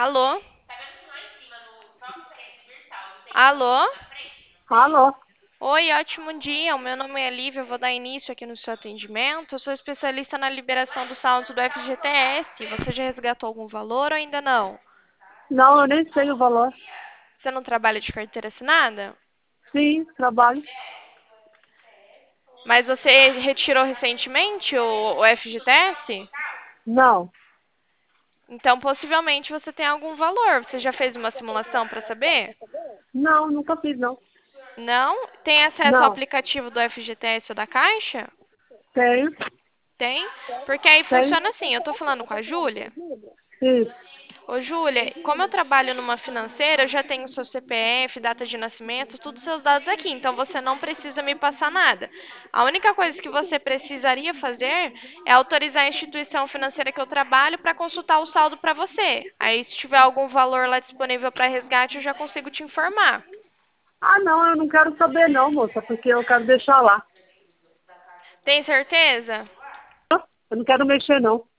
Alô? Alô? Alô? Oi, ótimo dia. O meu nome é Lívia. Eu vou dar início aqui no seu atendimento. Eu sou especialista na liberação dos saldos do FGTS. Você já resgatou algum valor ou ainda não? Não, eu nem sei o valor. Você não trabalha de carteira assinada? Sim, trabalho. Mas você retirou recentemente o FGTS? Não, Então, possivelmente você tem algum valor. Você já fez uma simulação para saber? não, nunca fiz, não. Não? Tem acesso ao Não, aplicativo do FGTS ou da Caixa? tenho, Tem? Porque aí tenho. funciona assim. Eu tô falando com a Júlia. Isso. Ô, Júlia, como eu trabalho numa financeira, eu já tenho seu CPF, data de nascimento, todos os seus dados aqui, então você não precisa me passar nada. A única coisa que você precisaria fazer é autorizar a instituição financeira que eu trabalho para consultar o saldo para você. Aí, se tiver algum valor lá disponível para resgate, eu já consigo te informar. Ah, não, eu não quero saber não, moça, porque eu quero deixar lá. Tem certeza? Eu não quero mexer, não.